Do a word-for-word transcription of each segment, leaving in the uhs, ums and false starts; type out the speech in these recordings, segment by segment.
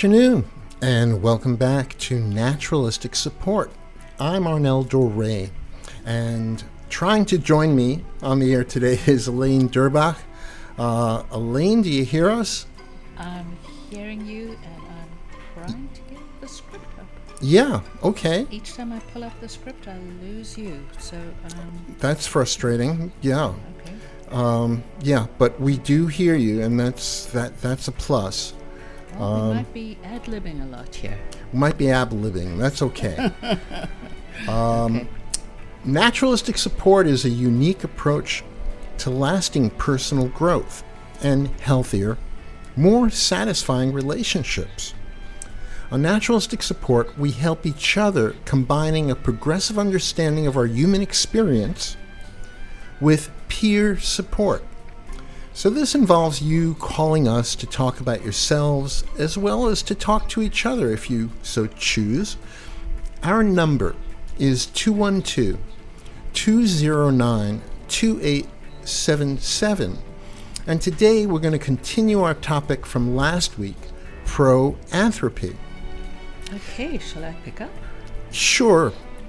afternoon, and welcome back to Naturalistic Support. I'm Arnel Doré, and trying to join me on the air today is Elaine Durbach. Uh, Elaine, do you hear us? I'm hearing you, and I'm trying to get the script up. Yeah, okay. Each time I pull up the script, I lose you, so... Um, That's frustrating, yeah. okay. Um, yeah, but we do hear you, and that's that. That's a plus. Well, Um, we might be ad-libbing a lot here. Might be ab-libbing. That's okay. um, Okay. Naturalistic support is a unique approach to lasting personal growth and healthier, more satisfying relationships. On Naturalistic Support, we help each other, combining a progressive understanding of our human experience with peer support. So this involves you calling us to talk about yourselves as well as to talk to each other if you so choose. Our number is two one two, two zero nine, two eight seven seven. And today we're going to continue our topic from last week, pro-anthropy. Okay, shall I pick up? Sure.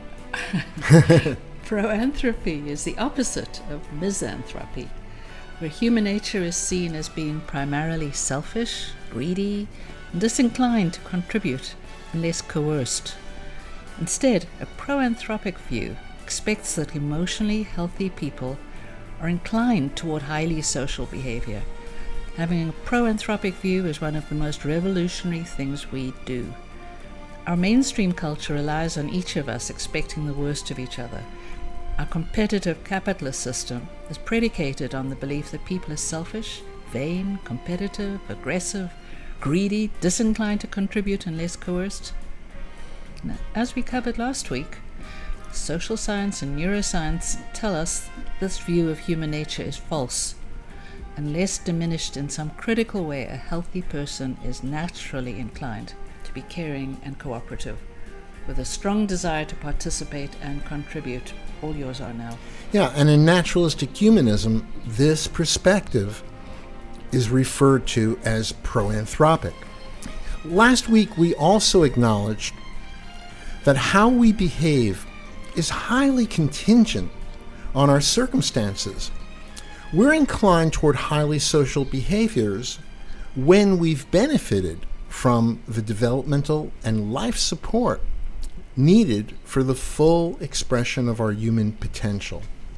Proanthropy is the opposite of misanthropy, where human nature is seen as being primarily selfish, greedy, and disinclined to contribute unless coerced. Instead, a proanthropic view expects that emotionally healthy people are inclined toward highly social behavior. Having a proanthropic view is one of the most revolutionary things we do. Our mainstream culture relies on each of us expecting the worst of each other. Our competitive capitalist system is predicated on the belief that people are selfish, vain, competitive, aggressive, greedy, disinclined to contribute unless coerced. Now, as we covered last week, social science and neuroscience tell us this view of human nature is false. Unless diminished in some critical way, a healthy person is naturally inclined to be caring and cooperative, with a strong desire to participate and contribute. All yours are now. Yeah, and in naturalistic humanism, this perspective is referred to as proanthropic. Last week, we also acknowledged that how we behave is highly contingent on our circumstances. We're inclined toward highly social behaviors when we've benefited from the developmental and life support needed for the full expression of our human potential.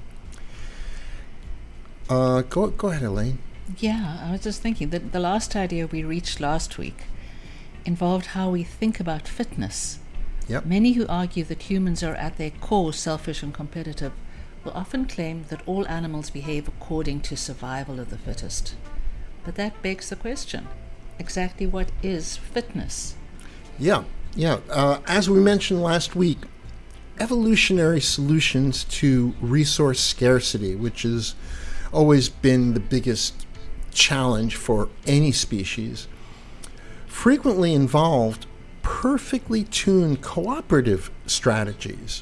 Uh, go, go ahead, Elaine. Yeah, I was just thinking that the last idea we reached last week involved how we think about fitness. Yep. Many who argue that humans are at their core selfish and competitive will often claim that all animals behave according to survival of the fittest. But that begs the question, exactly what is fitness? Yeah, yeah. Uh, as we mentioned last week, evolutionary solutions to resource scarcity, which has always been the biggest challenge for any species, frequently involved perfectly tuned cooperative strategies.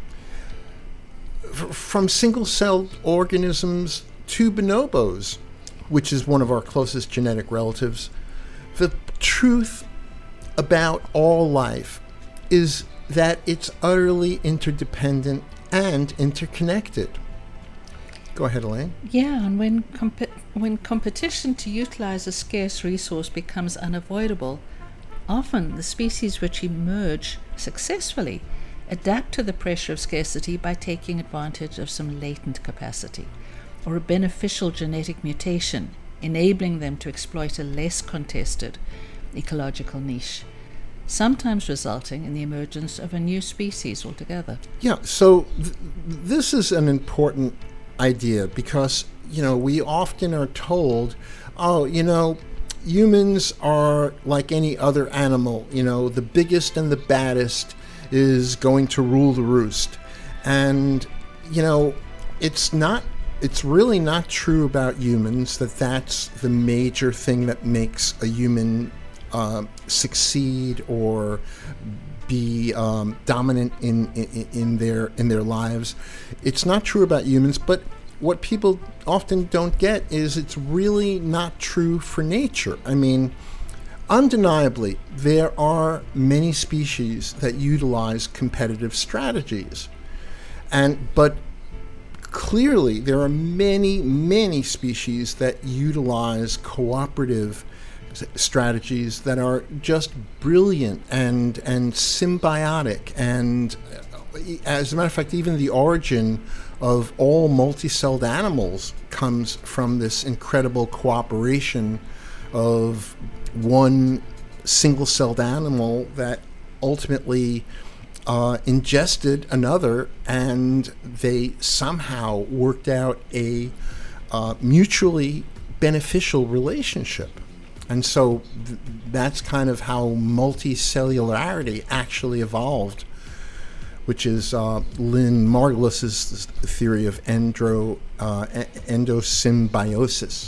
F- from single-celled organisms to bonobos, which is one of our closest genetic relatives, the truth about all life is that it's utterly interdependent and interconnected. Go ahead, Elaine. Yeah, and when comp- when competition to utilize a scarce resource becomes unavoidable, often the species which emerge successfully adapt to the pressure of scarcity by taking advantage of some latent capacity or a beneficial genetic mutation, enabling them to exploit a less contested ecological niche, sometimes resulting in the emergence of a new species altogether. Yeah, so th- this is an important idea because, you know, we often are told, oh, you know, humans are like any other animal. You know, the biggest and the baddest is going to rule the roost. And, you know, it's not, it's really not true about humans that that's the major thing that makes a human uh, succeed or be um, dominant in, in in their in their lives. It's not true about humans, but what people often don't get is it's really not true for nature. I mean, undeniably, there are many species that utilize competitive strategies. And but clearly there are many, many species that utilize cooperative strategies that are just brilliant and and symbiotic, and as a matter of fact, even the origin of all multicelled animals comes from this incredible cooperation of one single-celled animal that ultimately uh, ingested another, and they somehow worked out a uh, mutually beneficial relationship. And so th- that's kind of how multicellularity actually evolved, which is uh, Lynn Margulis's theory of endro, uh, endosymbiosis.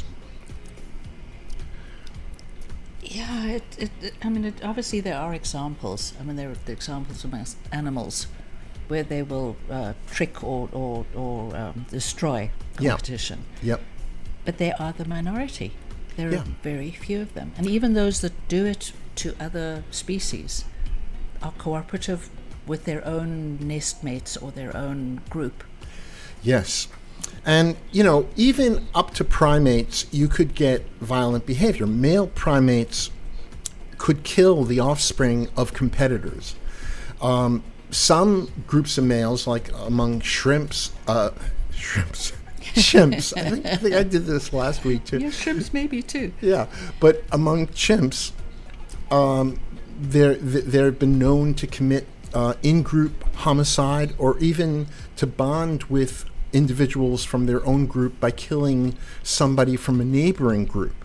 Yeah, it, it, it, I mean, it, obviously there are examples. I mean, there are the examples amongst animals where they will uh, trick or, or, or um, destroy competition. Yep. But they are the minority. There Yeah. are very few of them. And even those that do it to other species are cooperative with their own nest mates or their own group. Yes. And, you know, even up to primates, you could get violent behavior. Male primates could kill the offspring of competitors. Um, some groups of males, like among shrimps, uh, shrimps, chimps. I think, I think I did this last week too. Yeah, shrimps maybe too. Yeah, but among chimps, um, there th- there have been known to commit uh, in-group homicide, or even to bond with individuals from their own group by killing somebody from a neighboring group.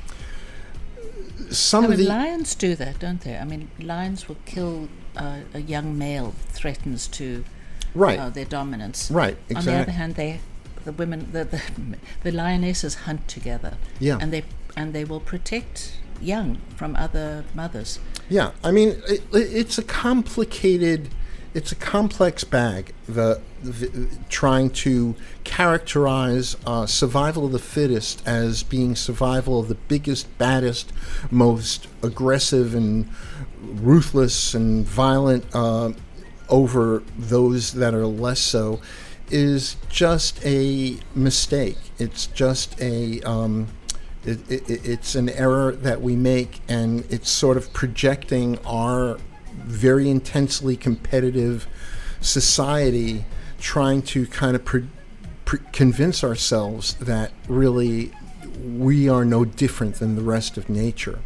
Some I of mean, the lions do that, don't they? I mean, lions will kill uh, a young male that threatens to right, uh, their dominance. right, On the exactly. other hand, they, the women, the, the the lionesses hunt together. Yeah. And they and they will protect young from other mothers. Yeah, I mean, it, it's a complicated, it's a complex bag. The, the trying to characterize uh, survival of the fittest as being survival of the biggest, baddest, most aggressive and ruthless and violent uh, over those that are less so, is just a mistake. It's just a um, It, it, it's an error that we make, and it's sort of projecting our very intensely competitive society, trying to kind of pre- pre- convince ourselves that really we are no different than the rest of nature.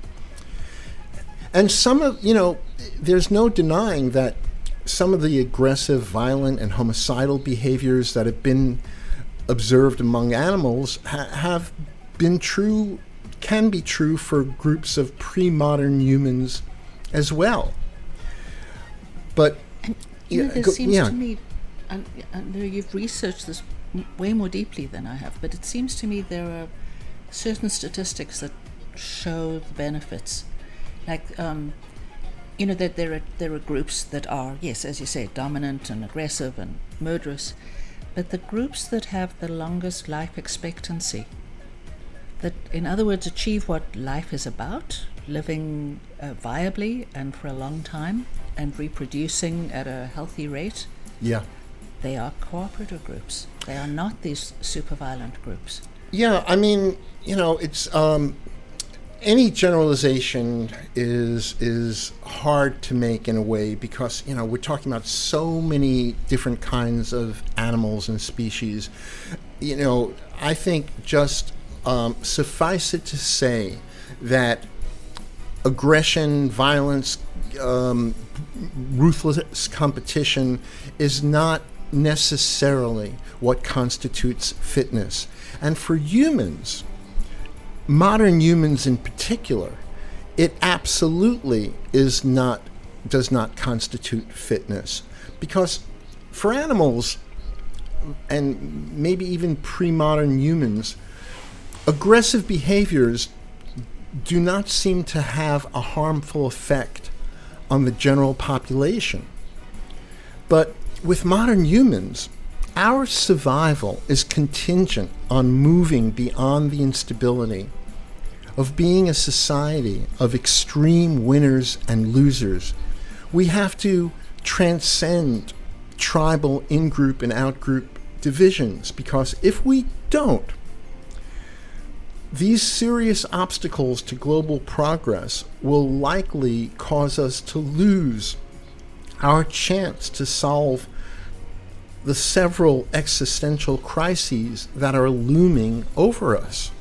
And some of, you know, there's no denying that some of the aggressive, violent, and homicidal behaviors that have been observed among animals ha- have been true, can be true for groups of pre-modern humans as well. But And you know, yeah, there go- seems yeah. to me, and, and you've researched this m- way more deeply than I have, but it seems to me there are certain statistics that show the benefits. Like, um, you know, that there are there are groups that are, yes, as you say, dominant and aggressive and murderous, but the groups that have the longest life expectancy, that, in other words, achieve what life is about, living uh, viably and for a long time and reproducing at a healthy rate, yeah. they are cooperative groups. They are not these super violent groups. Yeah, I mean, you know, it's um, any generalization is is hard to make in a way, because, you know, we're talking about so many different kinds of animals and species. You know, I think just um, suffice it to say that aggression, violence, um, ruthless competition is not necessarily what constitutes fitness. And for humans, modern humans in particular, it absolutely is not, does not constitute fitness. Because for animals, and maybe even pre-modern humans, aggressive behaviors do not seem to have a harmful effect on the general population. But with modern humans, our survival is contingent on moving beyond the instability of being a society of extreme winners and losers. We have to transcend tribal in-group and out-group divisions, because if we don't, these serious obstacles to global progress will likely cause us to lose our chance to solve the several existential crises that are looming over us.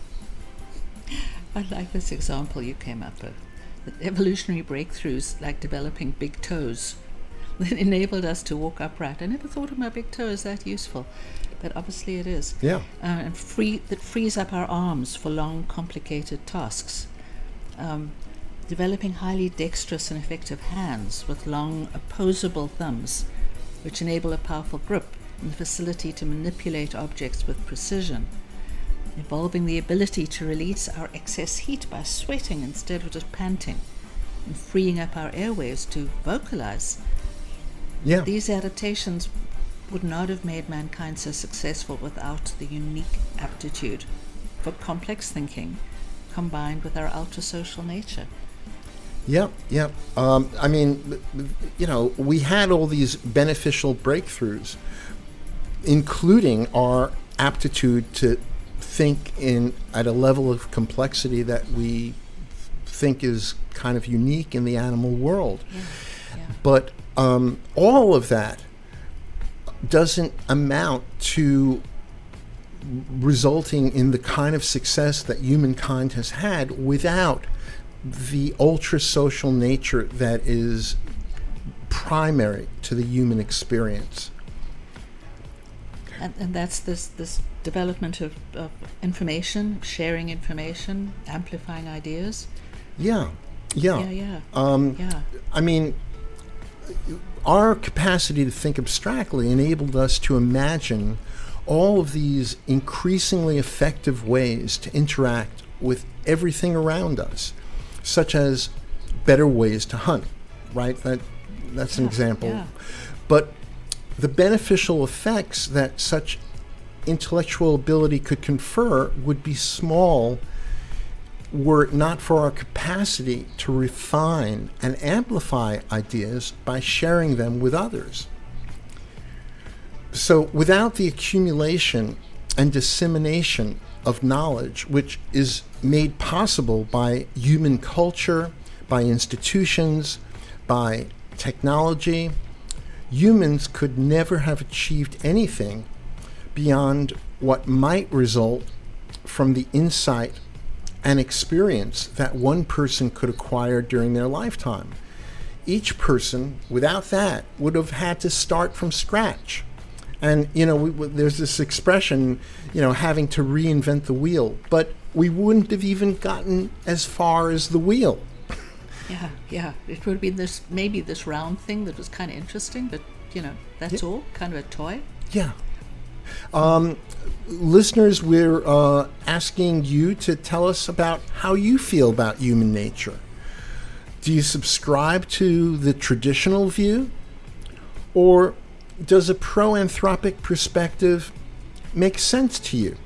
I like this example you came up with. That evolutionary breakthroughs like developing big toes that enabled us to walk upright. I never thought of my big toe as that useful, but obviously it is. Yeah. Uh, and free that frees up our arms for long, complicated tasks. Um, developing highly dexterous and effective hands with long, opposable thumbs, which enable a powerful grip and the facility to manipulate objects with precision. Evolving the ability to release our excess heat by sweating instead of just panting, and freeing up our airwaves to vocalize. Yeah. These adaptations would not have made mankind so successful without the unique aptitude for complex thinking combined with our ultra-social nature. Yep, yep. Um, I mean, you know, we had all these beneficial breakthroughs, including our aptitude to think in at a level of complexity that we think is kind of unique in the animal world. Yeah, yeah. But um, all of that doesn't amount to resulting in the kind of success that humankind has had without the ultra-social nature that is primary to the human experience. And, and that's this, this development of, of information, sharing information, amplifying ideas. Yeah, yeah. Yeah, yeah. Um, yeah. I mean, our capacity to think abstractly enabled us to imagine all of these increasingly effective ways to interact with everything around us, such as better ways to hunt, right? That that's an Yeah, example. yeah. But the beneficial effects that such intellectual ability could confer would be small were it not for our capacity to refine and amplify ideas by sharing them with others. So without the accumulation and dissemination of knowledge, which is made possible by human culture, by institutions, by technology, humans could never have achieved anything beyond what might result from the insight and experience that one person could acquire during their lifetime. Each person, without that, would have had to start from scratch. And, you know, we, we, there's this expression, you know, having to reinvent the wheel, but we wouldn't have even gotten as far as the wheel. Yeah, yeah. It would have been this, maybe this round thing that was kind of interesting, but, you know, that's Yeah. all, kind of a toy. Yeah. Um, listeners, we're uh, asking you to tell us about how you feel about human nature. Do you subscribe to the traditional view? Or does a pro-anthropic perspective make sense to you?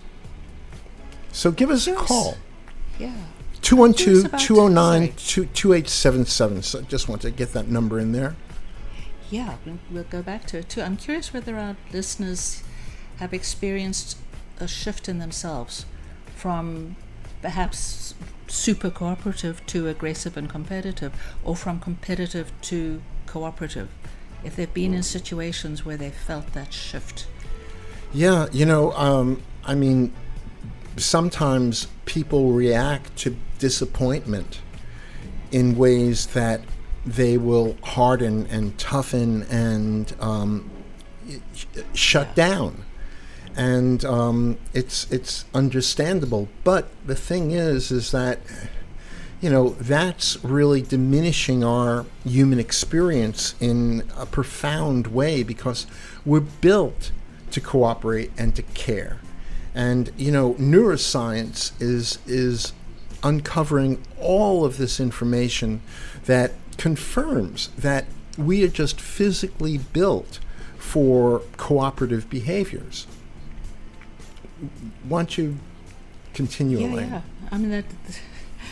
So give us a Yes. call. Yeah. two one two, about- two oh nine, sorry. two eight seven seven. So just want to get that number in there. Yeah, we'll, we'll go back to it too. I'm curious whether our listeners have experienced a shift in themselves from perhaps super cooperative to aggressive and competitive, or from competitive to cooperative, if they've been in situations where they felt that shift. Yeah, you know, um, I mean, sometimes people react to disappointment in ways that they will harden and toughen and um, sh- shut Yeah. down. And um, it's it's understandable. But the thing is, is that, you know, that's really diminishing our human experience in a profound way, because we're built to cooperate and to care. And, you know, neuroscience is is uncovering all of this information that confirms that we are just physically built for cooperative behaviors. Why don't you continue, Yeah, Elaine? yeah. I mean, that,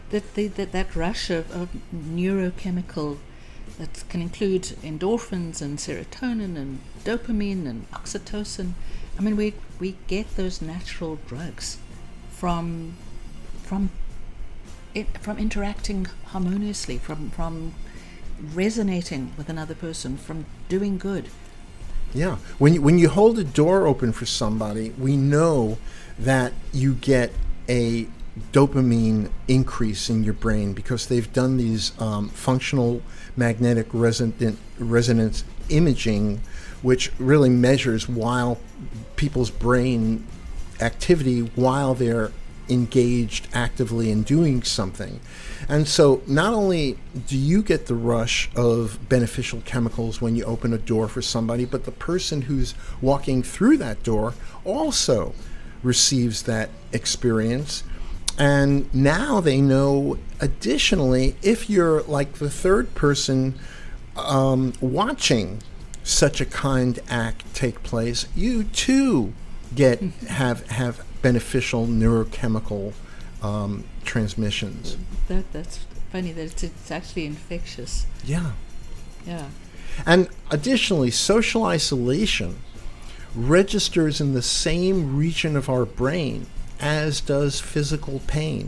that the, that, that rush of, of neurochemical that can include endorphins and serotonin and dopamine and oxytocin. I mean, we we get those natural drugs from from it, from interacting harmoniously, from from resonating with another person, from doing good. Yeah. When you, when you hold a door open for somebody, we know that you get a dopamine increase in your brain because they've done these um, functional magnetic resonant, resonance imaging, which really measures while people's brain activity while they're engaged actively in doing something. And so not only do you get the rush of beneficial chemicals when you open a door for somebody, but the person who's walking through that door also receives that experience. And now they know, additionally, if you're like the third person um, watching such a kind act take place, you too get have have beneficial neurochemical um, transmissions. That that's funny that it's, it's actually infectious. Yeah. Yeah. And additionally, social isolation registers in the same region of our brain as does physical pain.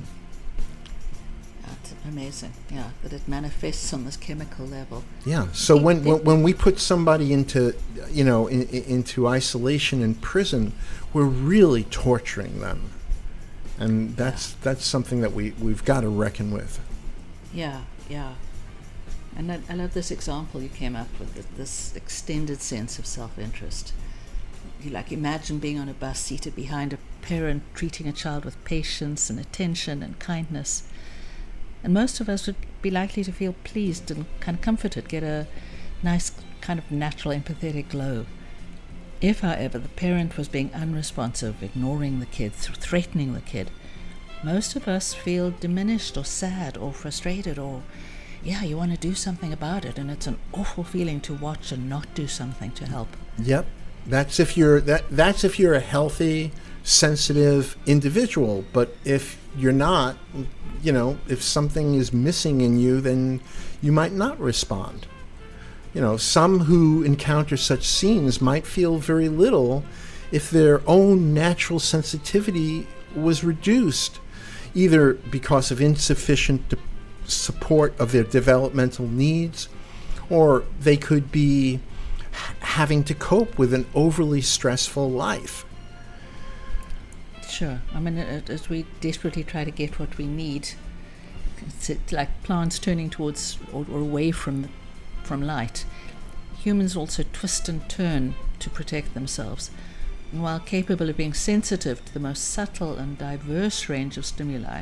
That's amazing. Yeah, that it manifests on this chemical level. Yeah. So when when, when we put somebody into, you know, in, in, into isolation in prison, we're really torturing them, and that's yeah. that's something that we we've got to reckon with. Yeah. Yeah. And I, I love this example you came up with, this extended sense of self-interest. You like imagine being on a bus seated behind a parent treating a child with patience and attention and kindness. And most of us would be likely to feel pleased and kind of comforted, get a nice kind of natural empathetic glow. If, however, the parent was being unresponsive, ignoring the kid, threatening the kid, most of us feel diminished or sad or frustrated or, yeah, you want to do something about it, and it's an awful feeling to watch and not do something to help. Yep. That's if you're that that's if you're a healthy, sensitive individual. But if you're not, you know, if something is missing in you, then you might not respond. You know, some who encounter such scenes might feel very little if their own natural sensitivity was reduced, either because of insufficient de- support of their developmental needs, or they could be having to cope with an overly stressful life. Sure. I mean, as we desperately try to get what we need, it's like plants turning towards or, or away from from light. Humans also twist and turn to protect themselves. And while capable of being sensitive to the most subtle and diverse range of stimuli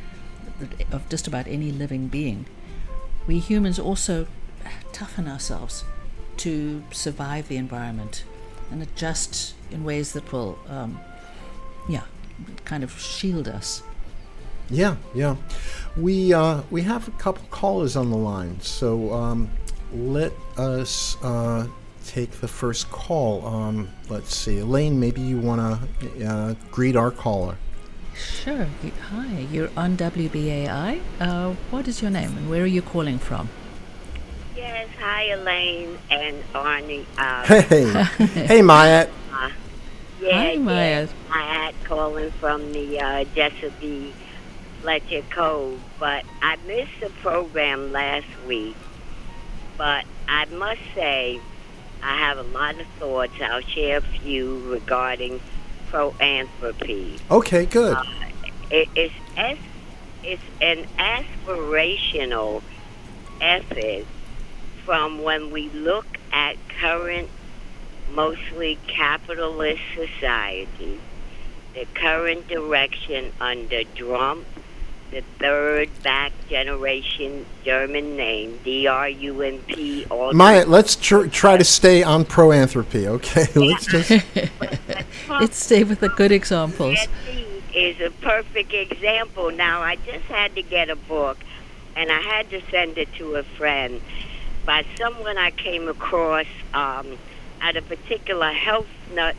of just about any living being, we humans also toughen ourselves to survive the environment and adjust in ways that will, um, yeah, kind of shield us. Yeah, yeah. We uh, we have a couple callers on the line, so um, let us uh, take the first call. Um, let's see, Elaine, maybe you want to uh, greet our caller. Sure. Hi, you're on W B A I. Uh, what is your name and where are you calling from? Yes, hi Elaine and Arnie. Uh, hey, hey Myatt. Uh, yeah, hi Myatt. Yeah, Myatt calling from the uh, Chesapeake Fletcher Cove, but I missed the program last week. But I must say, I have a lot of thoughts. I'll share a few regarding proanthropy. Okay, good. Uh, it, it's as, it's an aspirational effort from when we look at current, mostly capitalist society, the current direction under Trump, the third back generation German name, D R U M P. Maya, let's tr- try to stay on proanthropy, okay? Let's just... Let's stay with the good examples. Is a perfect example. Now, I just had to get a book, and I had to send it to a friend by someone I came across um, at a particular health nuts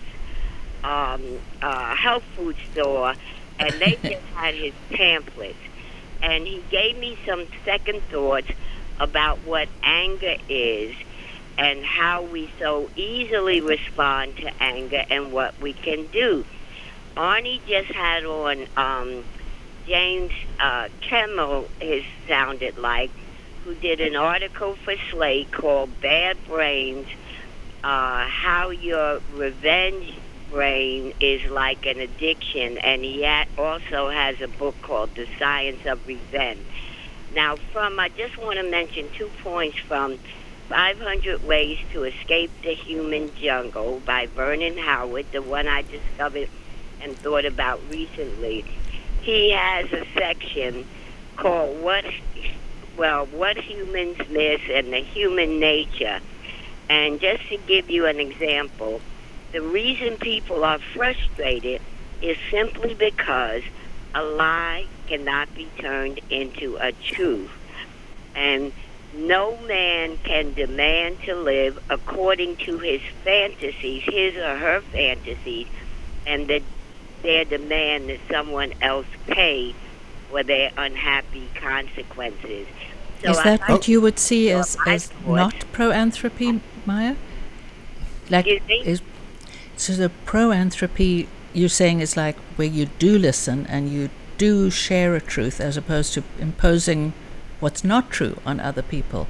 um, uh, health food store, and they just had his pamphlets. and he gave me some second thoughts about what anger is and how we so easily respond to anger and what we can do. Arnie just had on um, James uh, Kimmel, it sounded like, who did an article for Slate called Bad Brains, uh, how your revenge brain is like an addiction, and he ha- also has a book called The Science of Revenge. Now, from, I just want to mention two points from five hundred Ways to Escape the Human Jungle by Vernon Howard, the one I discovered and thought about recently. He has a section called What, well, What Humans Miss and the Human Nature. And just to give you an example, the reason people are frustrated is simply because a lie cannot be turned into a truth. And no man can demand to live according to his fantasies, his or her fantasies, and that their demand that someone else pay for their unhappy consequences. So is that I, what you would see as, I as thought- not pro-anthropy, Maya? Like, Excuse me? is, so the pro-anthropy you're saying is like where you do listen and you do share a truth as opposed to imposing what's not true on other people.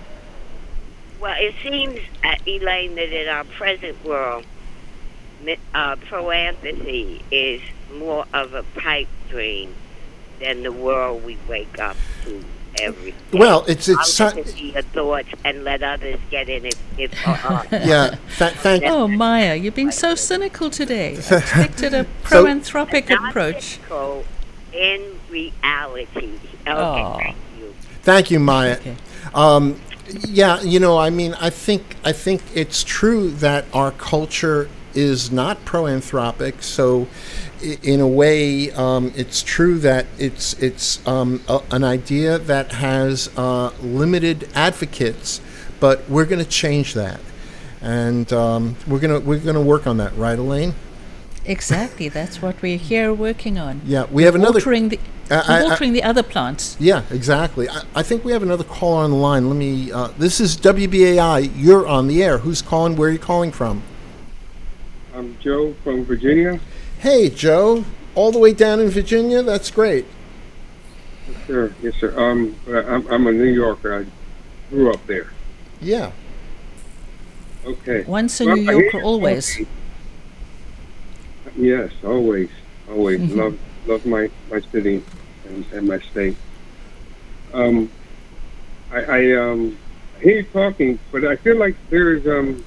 Well, it seems, uh, Elaine, that in our present world, mi- uh, pro-anthropy is more of a pipe dream than the world we wake up to every day. Well, it's it's I'll so- listen to your thoughts and let others get in if, if uh, uh, yeah. Th- thank Oh, Maya, you're being so cynical today. I expected a pro-anthropic not approach. cynical in reality. Okay, Aw. thank you. Thank you, Maya. Okay. Um, yeah, you know, I mean, I think I think it's true that our culture is not pro-anthropic. So, i- in a way, um, it's true that it's it's um, a, an idea that has uh, limited advocates, but we're going to change that, and um, we're gonna we're gonna work on that, right, Elaine? Exactly, that's what we're here working on. Yeah, we have another. Watering the, I- I- I- watering the other plants. Yeah, exactly. I, I think we have another caller on the line. Let me. Uh, this is W B A I. You're on the air. Who's calling? Where are you calling from? I'm Joe from Virginia. Hey, Joe. All the way down in Virginia. That's great. Yes, sir. Yes, sir. Um, uh, I'm, I'm a New Yorker. I grew up there. Yeah. Okay. Once a Well, New I hear Yorker, you always. talking. Yes, always, always. Mhm. Love, love my, my city and, and my state. Um, I, I um, I hear you talking, but I feel like there's um,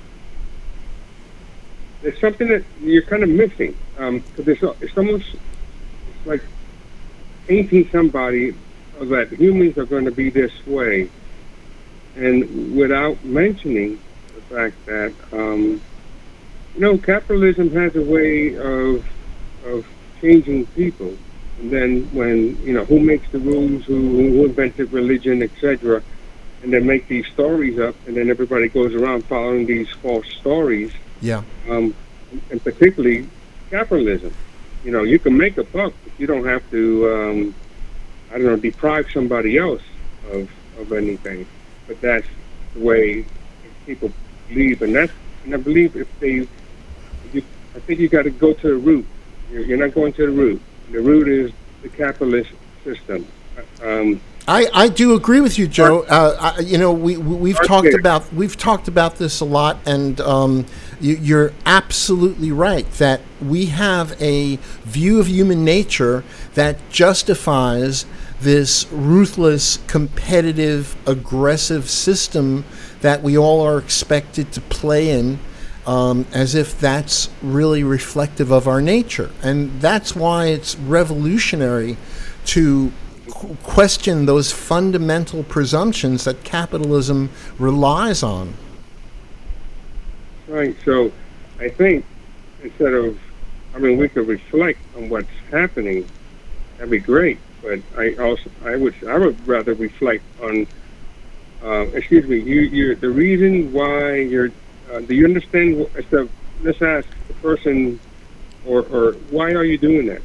there's something that you're kind of missing. Um, cause it's, it's almost it's like painting somebody that humans are going to be this way, and without mentioning the fact that um, you know, capitalism has a way of of changing people. And then when, you know, who makes the rules, who, who invented religion, et cetera, and they make these stories up, and then everybody goes around following these false stories, Yeah. um, and particularly capitalism. You know, you can make a buck, but you don't have to, um, I don't know, deprive somebody else of, of anything. But that's the way people believe, and that's, and I believe if they, you, I think you got to go to the root. You're, you're not going to the root. The root is the capitalist system. Um, I, I do agree with you, Joe. Uh, I, you know, we, we we've Start talked there. about we've talked about this a lot, and um, you, you're absolutely right that we have a view of human nature that justifies this ruthless, competitive, aggressive system that we all are expected to play in. Um, as if that's really reflective of our nature. And that's why it's revolutionary to qu- question those fundamental presumptions that capitalism relies on. Right. So I think instead of, I mean, we could reflect on what's happening. That'd be great. But I also, I would, I would rather reflect on. Uh, excuse me. You, you, the reason why you're. Uh, do you understand? What, so let's ask the person, or, or why are you doing that?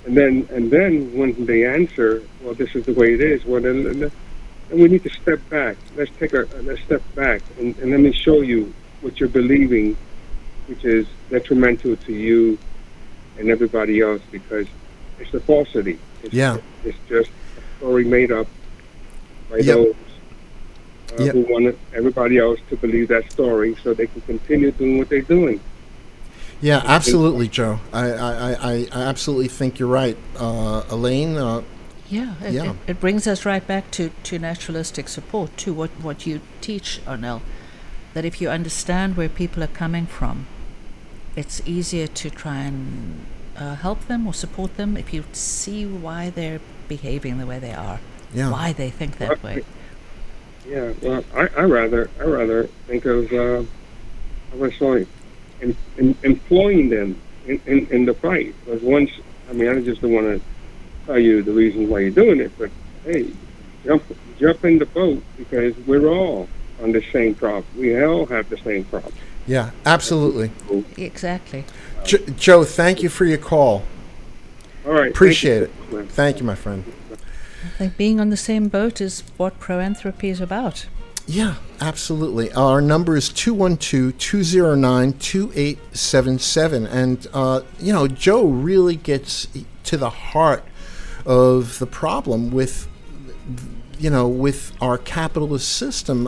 And then, and then when they answer, well, this is the way it is. Well, then, then we need to step back. Let's take a, a step back, and, and let me show you what you're believing, which is detrimental to you and everybody else, because it's a falsity. It's, Yeah. It's just a story made up by Yep. those uh, Yep. who want everybody else to believe that story so they can continue doing what they're doing. Yeah, absolutely, Joe. I, I, I, I absolutely think you're right. Uh, Elaine, uh, Yeah, it, Yeah. It, it brings us right back to, to naturalistic support, to what, what you teach, Arnel, that if you understand where people are coming from, it's easier to try and uh, help them or support them if you see why they're behaving the way they are, yeah. why they think that way. Yeah, well, I, I rather I rather think of uh, I was sorry, in, in, employing them in, in, in the fight. Because once, I mean, I just don't want to tell you the reason why you're doing it, but hey, jump jump in the boat, because we're all on the same problem. We all have the same problem. Yeah, absolutely. Exactly. Jo- Joe, thank you for your call. All right, Appreciate thank you. it. Thank you, my friend. I think being on the same boat is what proanthropy is about. Yeah, absolutely. Our number is two one two, two zero nine, two eight seven seven. And, uh, you know, Joe really gets to the heart of the problem with, you know, with our capitalist system.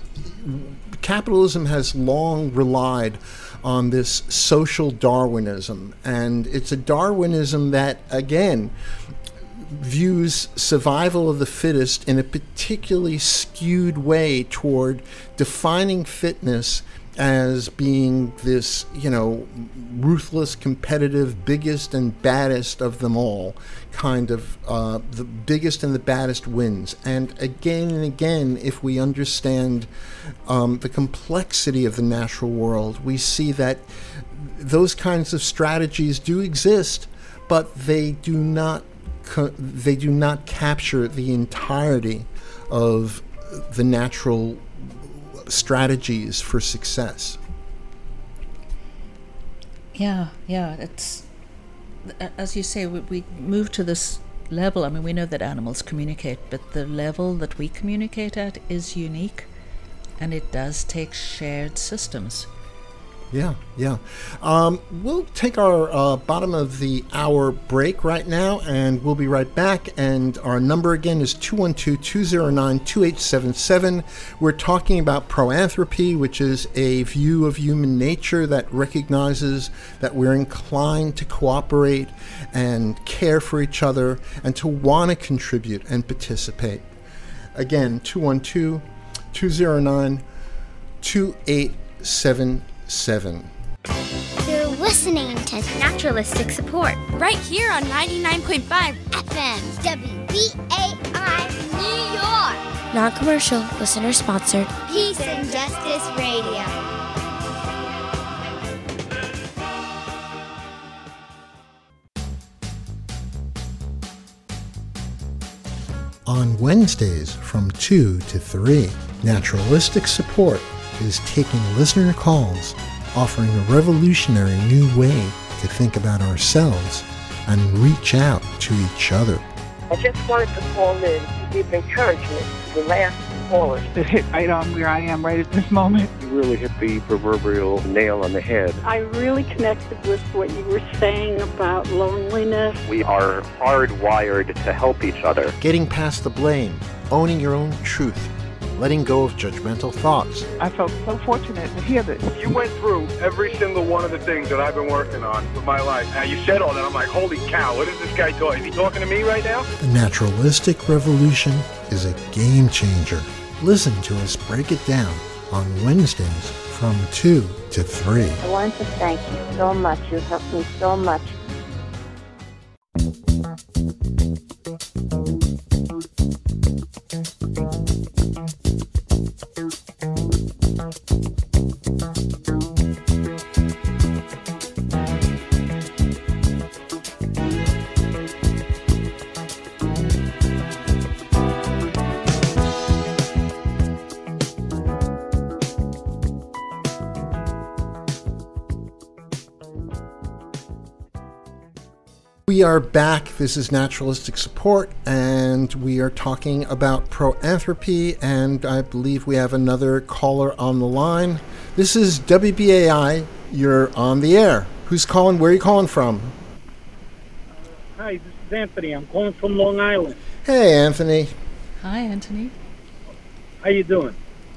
Capitalism has long relied on this social Darwinism, and it's a Darwinism that, again, views survival of the fittest in a particularly skewed way toward defining fitness as being this, you know, ruthless, competitive, biggest and baddest of them all, kind of uh, the biggest and the baddest wins. And again and again, if we understand um, the complexity of the natural world, we see that those kinds of strategies do exist, but they do not co- they do not capture the entirety of the natural strategies for success. Yeah, yeah. It's, as you say, we, we move to this level. I mean, we know that animals communicate, but the level that we communicate at is unique, and it does take shared systems. Yeah, yeah. Um, we'll take our uh, bottom of the hour break right now, and we'll be right back. And our number again is two one two, two zero nine, two eight seven seven. We're talking about proanthropy, which is a view of human nature that recognizes that we're inclined to cooperate and care for each other and to want to contribute and participate. Again, two one two, two zero nine, two eight seven seven. You're listening to Naturalistic Support right here on ninety-nine point five F M W B A I New York. Non-commercial, listener-sponsored. Peace and Justice Radio. On Wednesdays from two to three, Naturalistic Support is taking listener calls, offering a revolutionary new way to think about ourselves and reach out to each other. I just wanted to call in to give encouragement to the last callers. It hit right on where I am right at this moment. You really hit the proverbial nail on the head. I really connected with what you were saying about loneliness. We are hardwired to help each other. Getting past the blame, owning your own truth, letting go of judgmental thoughts. I felt so fortunate to hear this. You went through every single one of the things that I've been working on with my life. Now, you said all that. I'm like, holy cow, what is this guy talking? Is he talking to me right now? The naturalistic revolution is a game changer. Listen to us break it down on Wednesdays from two to three. I want to thank you so much. You helped me so much. We are back. This is Naturalistic Support, and we are talking about proanthropy, and I believe we have another caller on the line. This is W B A I. You're on the air. Who's calling? Where are you calling from? Hi, this is Anthony. I'm calling from Long Island. Hey, Anthony. Hi, Anthony. How you doing?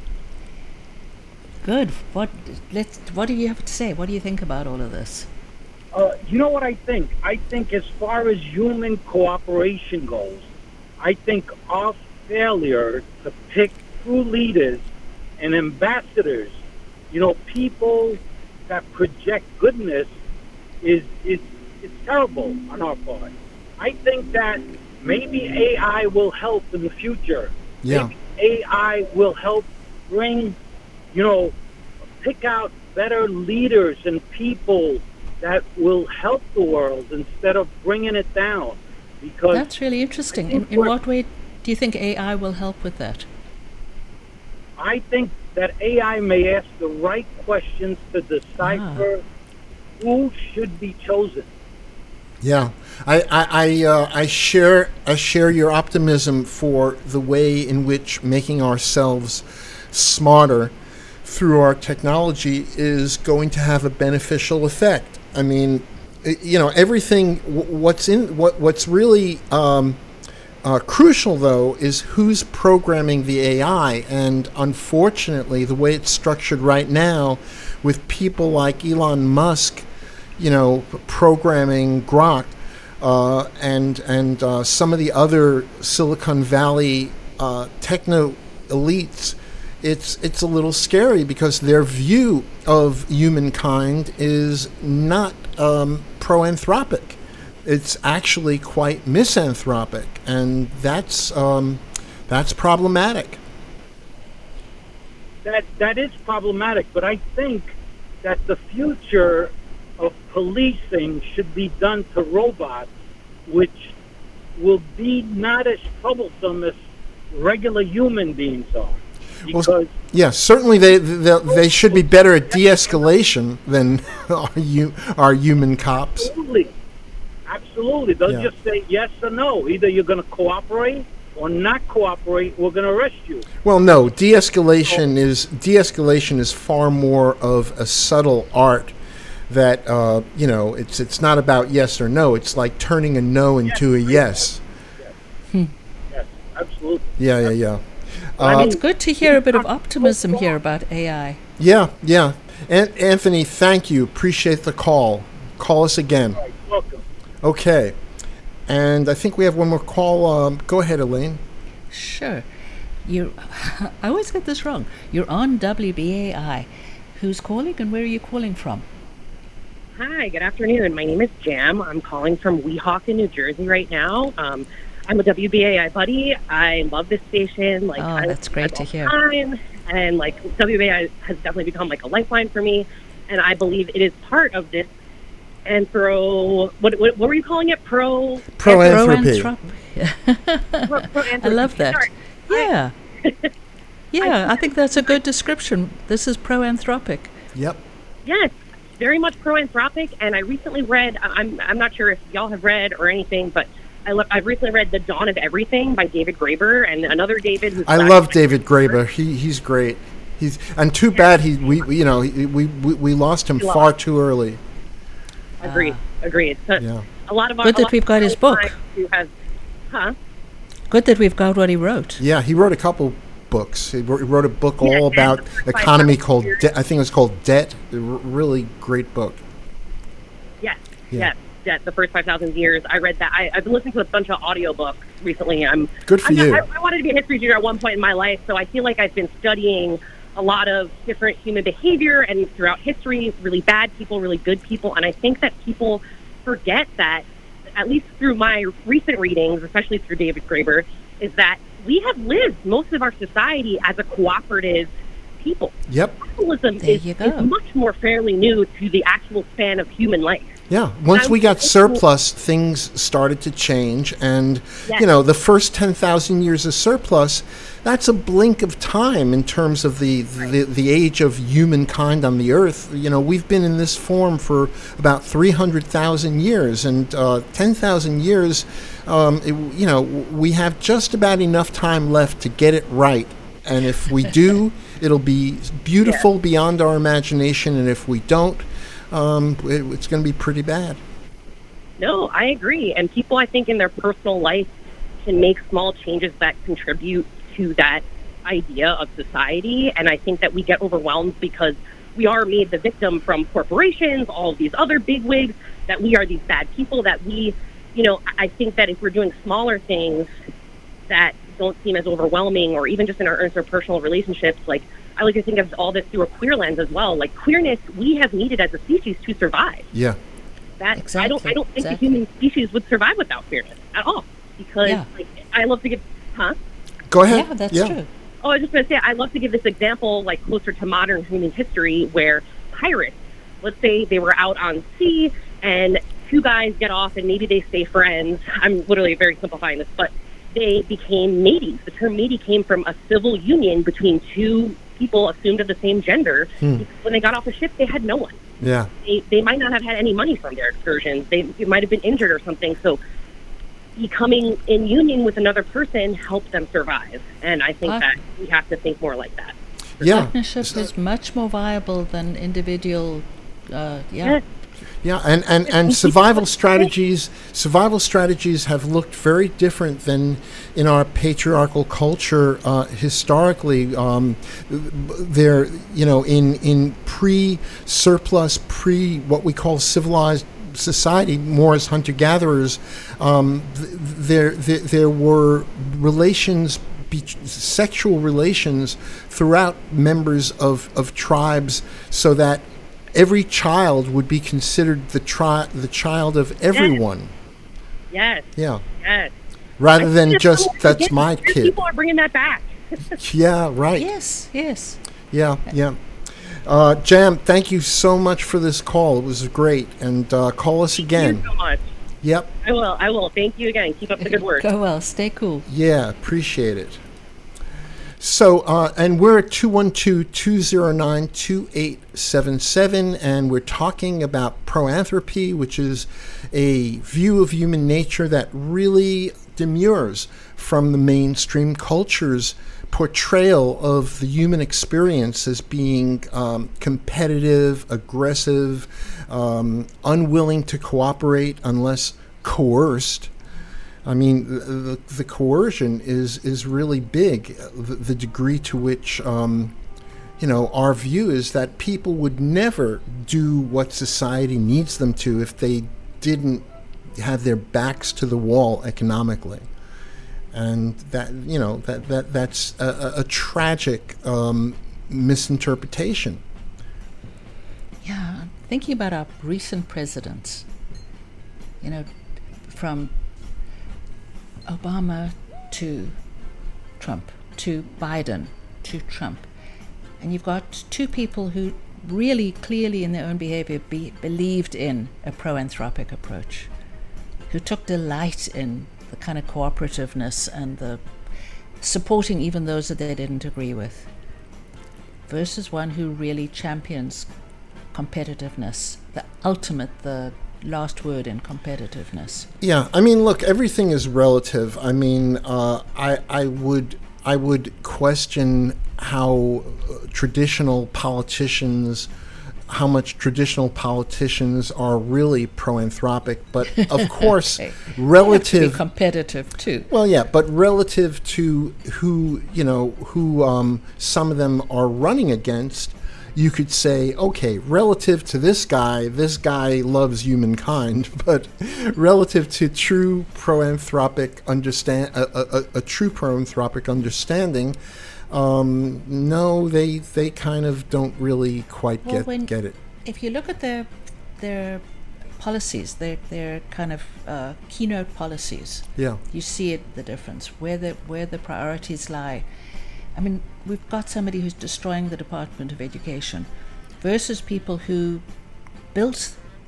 Good. What let's what do you have to say? What do you think about all of this? Uh, you know what I think? I think as far as human cooperation goes, I think our failure to pick true leaders and ambassadors, you know, people that project goodness, is is is terrible on our part. I think that maybe A I will help in the future. Yeah. Maybe A I will help bring, you know, pick out better leaders and people that will help the world instead of bringing it down. Because that's really interesting. In, in what way do you think A I will help with that? I think that A I may ask the right questions to decipher ah. who should be chosen. Yeah, I I I, uh, I share I share your optimism for the way in which making ourselves smarter through our technology is going to have a beneficial effect. I mean, you know, everything. What's in what what's really um, uh, crucial, though, is who's programming the A I. And unfortunately, the way it's structured right now, with people like Elon Musk, you know, programming Grok, uh, and and uh, some of the other Silicon Valley uh, techno elites. It's it's a little scary because their view of humankind is not um, proanthropic. It's actually quite misanthropic, and that's um, that's problematic. That that is problematic, but I think that the future of policing should be done to robots, which will be not as troublesome as regular human beings are. Well, yeah, certainly they, they they should be better at de-escalation than our, our human cops. Absolutely, absolutely. They'll Yeah. just say yes or no. Either you're going to cooperate or not cooperate. We're going to arrest you. Well, no, de-escalation is de-escalation is far more of a subtle art. That uh, you know, it's it's not about yes or no. It's like turning a no into a yes. Yes, Hmm. yes absolutely. Yeah, yeah, yeah. Well, Uh, it's good to hear a bit of optimism here about A I. Yeah, yeah. An- Anthony, thank you. Appreciate the call. Call us again. All right, welcome. Okay. And I think we have one more call. Um, go ahead, Elaine. Sure. You're. I always get this wrong. You're on W B A I. Who's calling and where are you calling from? Hi, good afternoon. My name is Jam. I'm calling from Weehawken, New Jersey right now. Um, I'm a W B A I buddy. I love this station. Like, Oh, I that's great to hear. Time, and like W B A I has definitely become like a lifeline for me, and I believe it is part of this anthro. What what, what were you calling it? Pro Proanthropy. Pro- proanthropy. I love that. Sorry. Yeah. Yeah, I think that's a good description. This is proanthropic. Yep. Yes, very much proanthropic. And I recently read. I'm I'm not sure if y'all have read or anything, but I lo- I've recently read The Dawn of Everything by David Graeber, and another David. Who's I love David Graeber. He he's great. He's and too bad he we we, you know he, we, we we lost him far too early. Agreed. Agreed. So Yeah. a lot of our Good that a lot we've of got his our book. time to have- huh? Good that we've got what he wrote. Yeah, he wrote a couple books. He wrote, he wrote a book Yeah, all and about the first economy five called years- De- I think it was called Debt. A r- really great book. Yes. Yeah. Yes. Yes. The first five thousand years. I read that. I, I've been listening to a bunch of audiobooks recently. I'm Good for I'm not- you. I, I wanted to be a history teacher at one point in my life, so I feel like I've been studying a lot of different human behavior and throughout history, really bad people, really good people, and I think that people forget that, at least through my recent readings, especially through David Graeber, is that we have lived most of our society as a cooperative people. Yep. Capitalism There is, you is go. much more fairly new to the actual span of human life. Yeah, once we got surplus, things started to change, and Yes. you know, the first ten thousand years of surplus, that's a blink of time in terms of the, the the age of humankind on the earth. You know, we've been in this form for about three hundred thousand years, and uh, ten thousand years, um, it, you know, we have just about enough time left to get it right, and if we do, it'll be beautiful Yeah. beyond our imagination, and if we don't, um, it, it's going to be pretty bad. No, I agree. And people, I think, in their personal life can make small changes that contribute to that idea of society. And I think that we get overwhelmed because we are made the victim from corporations, all of these other bigwigs, that we are these bad people, that we, you know, I think that if we're doing smaller things that don't seem as overwhelming, or even just in our interpersonal relationships, like I like to think of all this through a queer lens as well. Like queerness, we have needed as a species to survive. Yeah. That Exactly, I don't I don't think exactly. the human species would survive without queerness at all. Because Yeah. like I love to give huh? Go ahead. Yeah, that's Yeah. true. Oh, I was just gonna say I love to give this example like closer to modern human history where pirates, let's say they were out on sea and two guys get off and maybe they stay friends. I'm literally very simplifying this, but they became mateys. The term matey came from a civil union between two people assumed of the same gender. Hmm. When they got off the ship, they had no one. Yeah. They, they might not have had any money from their excursions. They, they might have been injured or something. So becoming in union with another person helped them survive. And I think Ah. that we have to think more like that. Yeah. Partnership is much more viable than individual. Uh, yeah. Yeah. Yeah, and, and, and survival strategies survival strategies have looked very different than in our patriarchal culture uh, historically. Um, they're, you know, in in pre-surplus, pre what we call civilized society, more as hunter-gatherers, um, th- there, there there were relations. Be- sexual relations throughout members of, of tribes, so that every child would be considered the tri- the child of everyone. Yes. Yeah. Yes. Rather I than think just that's that's my Queer kid. People are bringing that back. Yeah. Right. Yes. Yes. Yeah. Yeah. Uh, Jam, thank you so much for this call. It was great, and uh, call us again. Thank you so much. Yep. I will. I will. Thank you again. Keep up the good work. Go well. Stay cool. Yeah, appreciate it. So, uh, and we're at two one two, two zero nine, two eight seven seven, and we're talking about proanthropy, which is a view of human nature that really demurs from the mainstream culture's portrayal of the human experience as being um, competitive, aggressive, um, unwilling to cooperate unless coerced. I mean, the, the, the coercion is, is really big. The, the degree to which, um, you know, our view is that people would never do what society needs them to if they didn't have their backs to the wall economically. And that, you know, that, that that's a, a, a tragic um, misinterpretation. Yeah, thinking about our recent presidents, you know, from Obama to Trump, to Biden, to Trump. And you've got two people who really clearly in their own behavior be, believed in a pro-anthropic approach, who took delight in the kind of cooperativeness and the supporting even those that they didn't agree with, versus one who really champions competitiveness, the ultimate, the last word in competitiveness. Yeah, I mean, look, everything is relative. I mean, uh, I I would I would question how uh, traditional politicians, how much traditional politicians are really pro-anthropic, but of course, Hey, relative they have to be competitive too. Well, yeah, but relative to who you know who um, some of them are running against. You could say, okay, relative to this guy, this guy loves humankind, but relative to true pro-anthropic understand, a, a, a true pro-anthropic understanding, um, no, they they kind of don't really quite Well, get when- get it. If you look at their their policies, their their kind of uh, keynote policies, Yeah. you see it the difference where the where the priorities lie. I mean, we've got somebody who's destroying the Department of Education versus people who built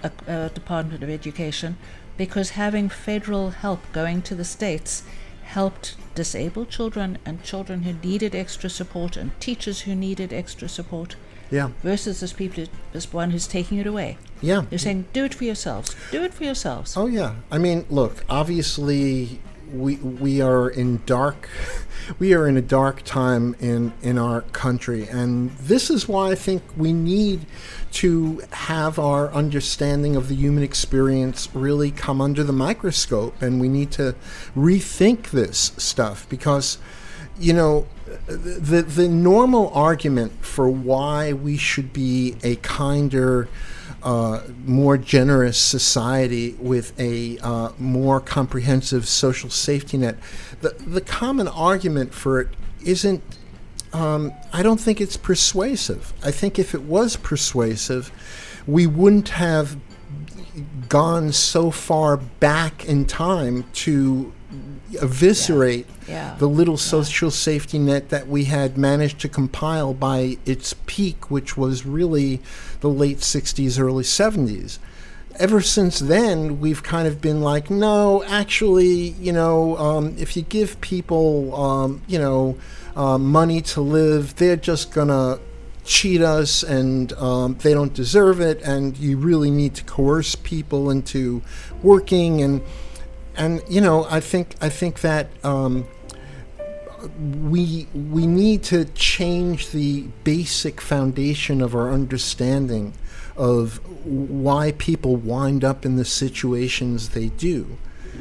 a, a Department of Education, because having federal help going to the states helped disabled children and children who needed extra support and teachers who needed extra support. Yeah. Versus this people, this one who's taking it away. Yeah. They're saying, do it for yourselves. Do it for yourselves. Oh yeah. I mean, look. Obviously, we we are in dark. We are in a dark time in in our country, and this is why I think we need to have our understanding of the human experience really come under the microscope, and we need to rethink this stuff because, you know, the the normal argument for why we should be a kinder, uh, more generous society with a uh, more comprehensive social safety net, the the common argument for it isn't. Um, I don't think it's persuasive. I think if it was persuasive, we wouldn't have gone so far back in time to eviscerate yeah. Yeah. the little social yeah. safety net that we had managed to compile by its peak, which was really the late sixties, early seventies. Ever since then, we've kind of been like, no, actually, you know, um, if you give people, um, you know, uh, money to live, they're just gonna cheat us, and um, they don't deserve it, and you really need to coerce people into working, and and you know, I think I think that um, we we need to change the basic foundation of our understanding of why people wind up in the situations they do.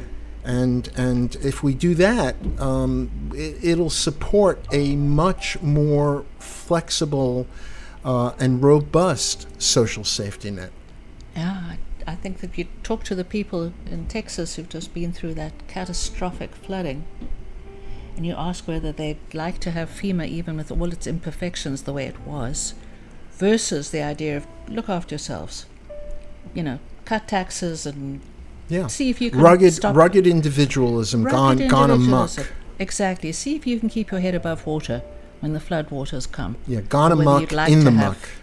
And and if we do that, um, it, it'll support a much more flexible uh, and robust social safety net. Yeah, I, I think that if you talk to the people in Texas who've just been through that catastrophic flooding, and you ask whether they'd like to have FEMA even with all its imperfections the way it was, versus the idea of look after yourselves, you know, cut taxes and yeah. see if you can rugged, stop rugged individualism rugged gone gone individualism. amok. Exactly. See if you can keep your head above water when the flood waters come. Yeah, gone amok like in the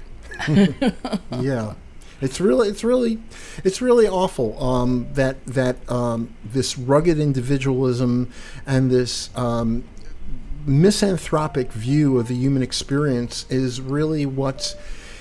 have muck. Yeah, it's really, it's really, it's really awful um, that that um, this rugged individualism and this um, misanthropic view of the human experience is really what's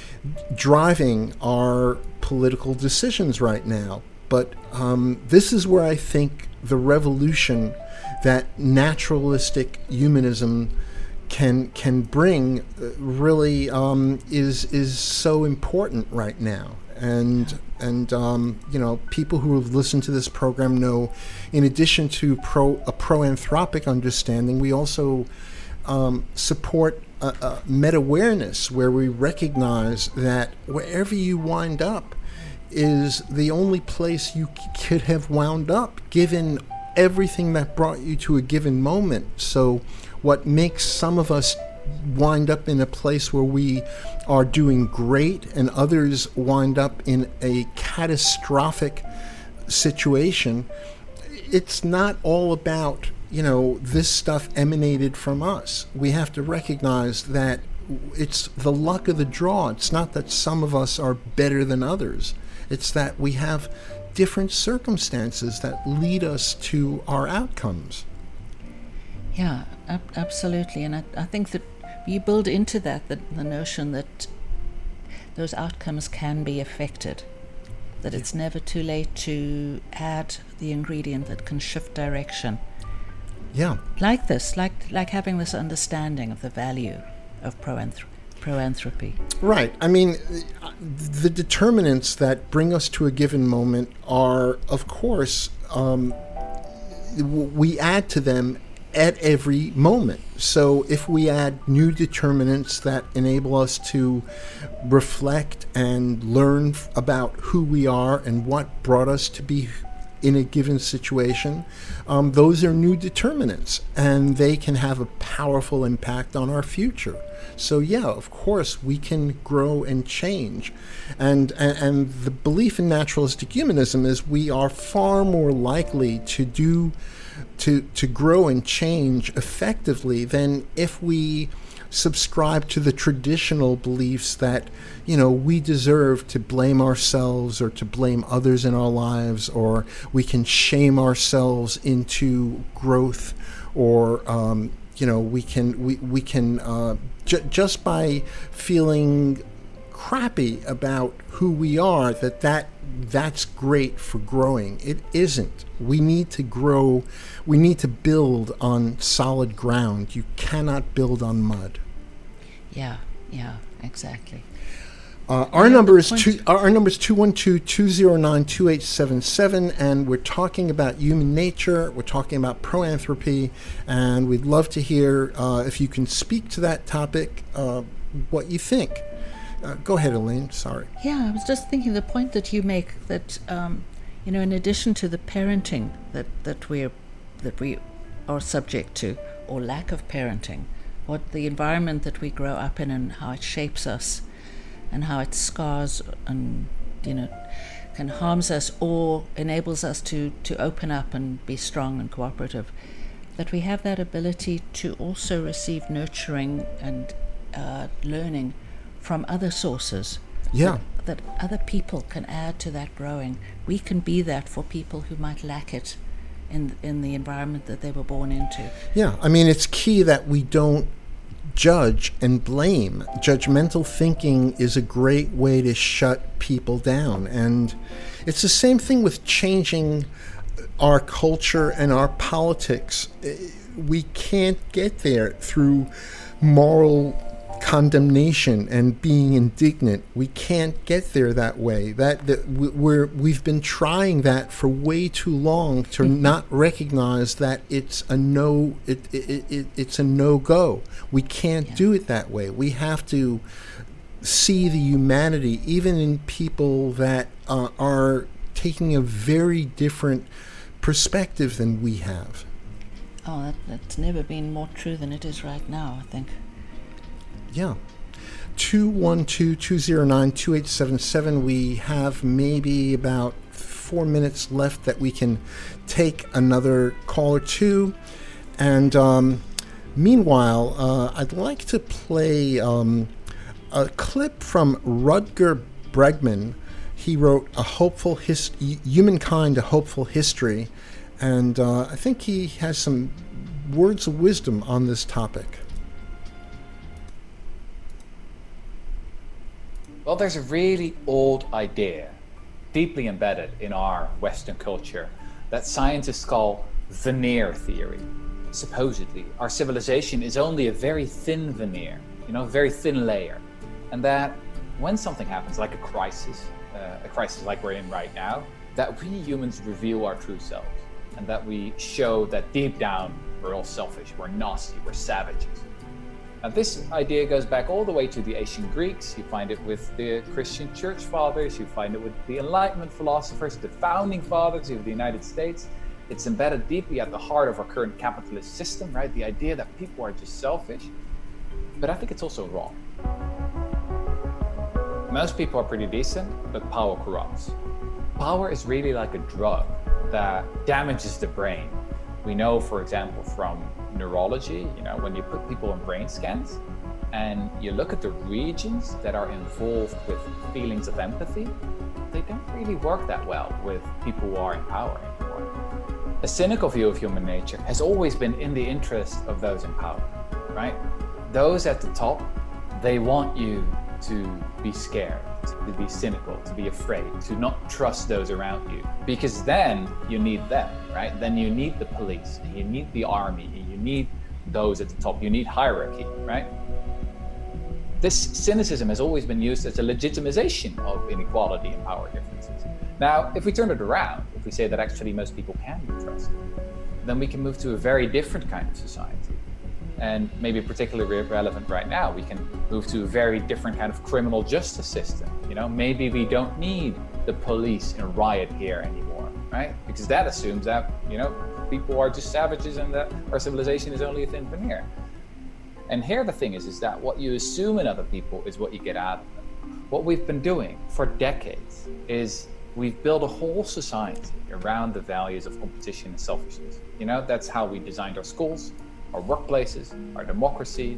driving our political decisions right now. But um, this is where I think the revolution that naturalistic humanism can can bring uh, really um, is is so important right now. And and um, you know, people who have listened to this program know, in addition to pro a pro-anthropic understanding, we also um, support a, a meta-awareness where we recognize that wherever you wind up is the only place you c- could have wound up, given everything that brought you to a given moment. So what makes some of us wind up in a place where we are doing great and others wind up in a catastrophic situation, it's not all about, you know, this stuff emanated from us. We have to recognize that it's the luck of the draw. It's not that some of us are better than others. It's that we have different circumstances that lead us to our outcomes. Yeah, ab- absolutely. And I, I think that you build into that the, the notion that those outcomes can be affected, that it's never too late to add the ingredient that can shift direction. Yeah. Like this, like like having this understanding of the value of proanthropy. Proanthropy. Right. I mean, the determinants that bring us to a given moment are, of course, um, we add to them at every moment. So if we add new determinants that enable us to reflect and learn f- about who we are and what brought us to be in a given situation, um, those are new determinants, and they can have a powerful impact on our future. So yeah, of course, we can grow and change. And, and, and the belief in naturalistic humanism is we are far more likely to do, to, to grow and change effectively than if we subscribe to the traditional beliefs that, you know, we deserve to blame ourselves or to blame others in our lives, or we can shame ourselves into growth, or um, you know, we can we we can uh, j- just by feeling crappy about who we are, that that that's great for growing. It isn't. We need to grow. We need to build on solid ground. You cannot build on mud. Yeah, yeah, exactly. Uh, our number is two. Our number is two one two, two zero nine, two eight seven seven, and we're talking about human nature. We're talking about proanthropy, and we'd love to hear uh, if you can speak to that topic, uh, what you think. Uh, go ahead, Elaine. Sorry. Yeah, I was just thinking the point that you make, that um, you know, in addition to the parenting that that we that we are subject to, or lack of parenting, what the environment that we grow up in and how it shapes us, and how it scars and, you know, can harms us or enables us to, to open up and be strong and cooperative, that we have that ability to also receive nurturing and uh, learning from other sources. Yeah. That, that other people can add to that growing. We can be that for people who might lack it in in the environment that they were born into. Yeah, I mean, it's key that we don't judge and blame. Judgmental thinking is a great way to shut people down. And it's the same thing with changing our culture and our politics. We can't get there through moral condemnation and being indignant. We can't get there that way. That, that we're we've been trying that for way too long to mm-hmm. not recognize that it's a no it, it, it it's a no-go. We can't yeah. do it that way. We have to see the humanity even in people that uh, are taking a very different perspective than we have. Oh, that, that's never been more true than it is right now, I think. Yeah. two one two, two zero nine, two eight seven seven. We have maybe about four minutes left that we can take another call or two. And um, meanwhile, uh, I'd like to play um, a clip from Rutger Bregman. He wrote a hopeful his- Humankind, a Hopeful History. And uh, I think he has some words of wisdom on this topic. Well, there's a really old idea, deeply embedded in our Western culture, that scientists call veneer theory. Supposedly, our civilization is only a very thin veneer, you know, a very thin layer. And that when something happens, like a crisis, uh, a crisis like we're in right now, that we humans reveal our true selves. And that we show that deep down, we're all selfish, we're nasty, we're savages. Now, this idea goes back all the way to the ancient Greeks. You find it with the Christian church fathers. You find it with the Enlightenment philosophers, the founding fathers of the United States. It's embedded deeply at the heart of our current capitalist system, right? The idea that people are just selfish. But I think it's also wrong. Most people are pretty decent, but power corrupts. Power is really like a drug that damages the brain. We know, for example, from neurology, you know, when you put people on brain scans and you look at the regions that are involved with feelings of empathy, they don't really work that well with people who are in power anymore. A cynical view of human nature has always been in the interest of those in power, right? Those at the top, they want you to be scared, to be cynical, to be afraid, to not trust those around you, because then you need them, right? Then you need the police, and you need the army, and you need those at the top. You need hierarchy, right? This cynicism has always been used as a legitimization of inequality and power differences. Now, if we turn it around, if we say that actually most people can be trusted, then we can move to a very different kind of society. And maybe particularly relevant right now, we can move to a very different kind of criminal justice system. You know, maybe we don't need the police in riot gear anymore, right? Because that assumes that, you know, people are just savages and that our civilization is only a thin veneer. And here the thing is, is that what you assume in other people is what you get out of them. What we've been doing for decades is we've built a whole society around the values of competition and selfishness. You know, that's how we designed our schools, our workplaces, our democracies.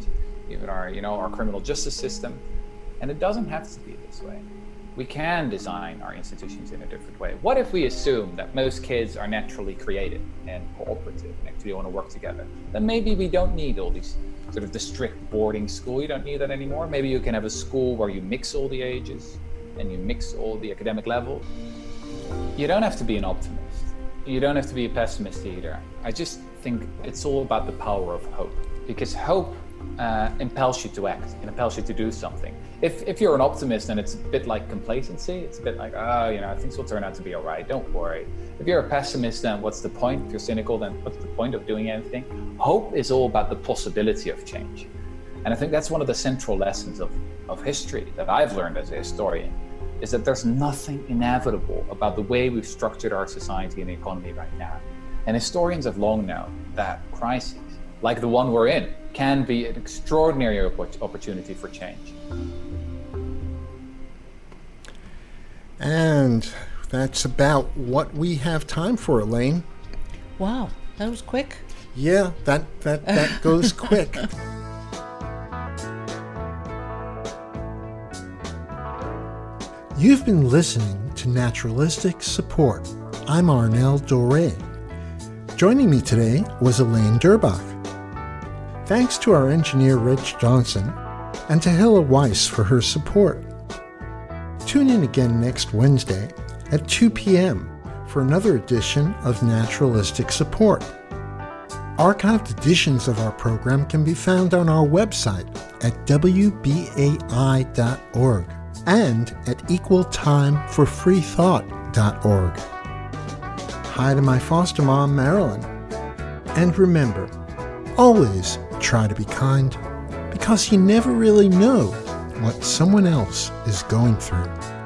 even our, you know, our criminal justice system. And it doesn't have to be this way. We can design our institutions in a different way. What if we assume that most kids are naturally creative and cooperative and actually want to work together? Then maybe we don't need all these sort of the strict boarding school. You don't need that anymore. Maybe you can have a school where you mix all the ages and you mix all the academic levels. You don't have to be an optimist. You don't have to be a pessimist either. I just think it's all about the power of hope, because hope uh, impels you to act and impels you to do something. If if you're an optimist, then it's a bit like complacency. It's a bit like, oh, you know, things will turn out to be all right. Don't worry. If you're a pessimist, then what's the point? If you're cynical, then what's the point of doing anything? Hope is all about the possibility of change. And I think that's one of the central lessons of, of history that I've learned as a historian, is that there's nothing inevitable about the way we've structured our society and economy right now. And historians have long known that crises, like the one we're in, can be an extraordinary opportunity for change. And that's about what we have time for, Elaine. Wow, that was quick. Yeah, that, that, that goes quick. You've been listening to Naturalistic Support. I'm Arnel Doré. Joining me today was Elaine Durbach. Thanks to our engineer Rich Johnson and to Hilla Weiss for her support. Tune in again next Wednesday at two p.m. for another edition of Naturalistic Support. Archived editions of our program can be found on our website at w b a i dot org and at equal time for free thought dot org. Hi to my foster mom, Marilyn. And remember, always try to be kind, because you never really know what someone else is going through.